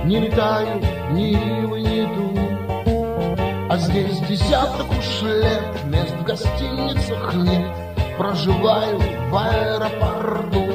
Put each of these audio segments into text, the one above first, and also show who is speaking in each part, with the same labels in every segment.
Speaker 1: не летаю, ни ивы, ни дуб. А здесь десяток уж лет, мест в гостиницах нет. Проживаю в аэропорту,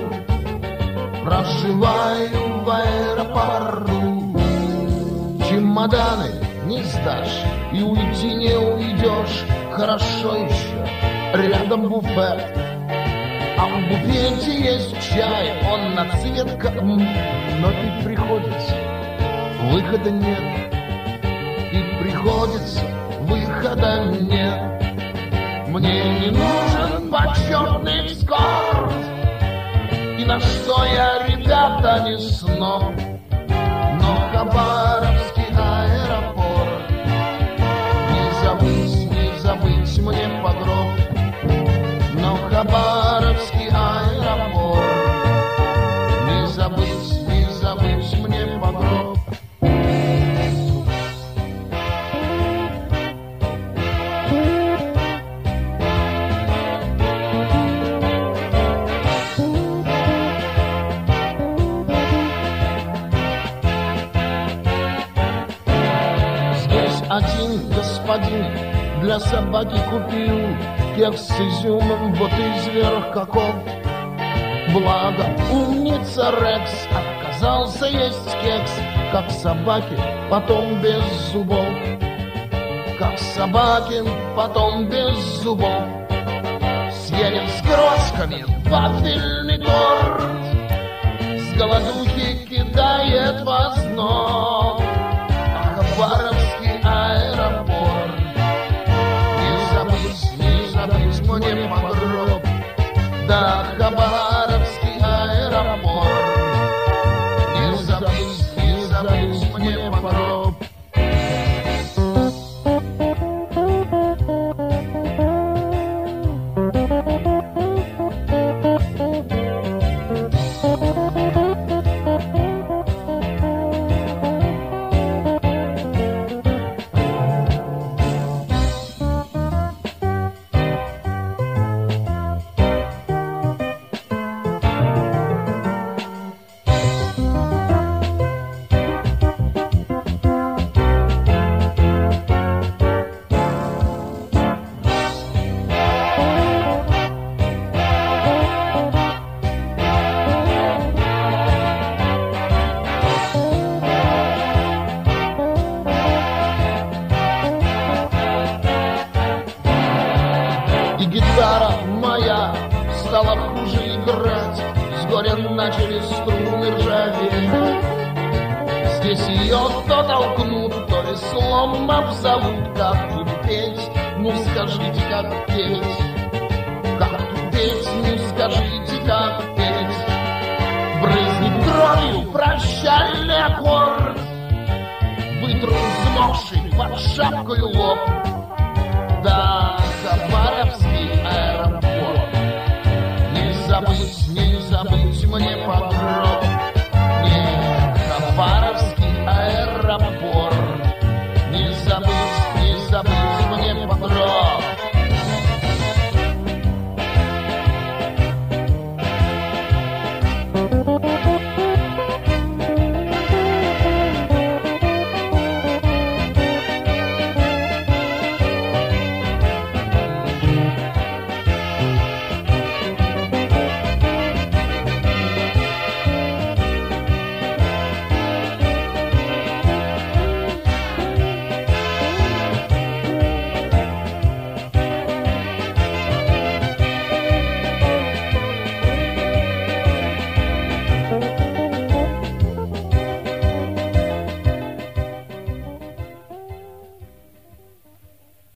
Speaker 1: проживаю в аэропорту. Чемоданы не сдашь и уйти не уйдешь. Хорошо еще рядом буфет, а в буфете есть чай, он на цвет как но и приходится, выхода нет. И приходится, выхода нет. Мне не нужен почетный эскорт, и на что я, ребята, не сноб. Но Хабаровский аэропорт не забыть мне по гроб. Но Хабаровский аэропорт не забыть мне по гроб. Один господин для собаки купил кекс с изюмом, вот изверг каков. Благо умница Рекс отказался есть кекс, как собаки, потом без зубов. Как собаки, потом без зубов. Съеден с крошками вафельный торт, с голодухи кидает в озноб. Хабаровский аэропорт не забыть мне по гроб. Да, Хабаровский аэропорт не забыть мне по гроб. Гитара моя стала хуже играть, с горя начали струны ржаветь. Здесь ее то толкнут, то веслом обзовут. Как тут петь? Ну скажите, как петь? Как тут петь? Ну скажите, как петь? Брызнет кровью прощальный аккорд, вытру взмокший под шапкою лоб. Да, Хабаровский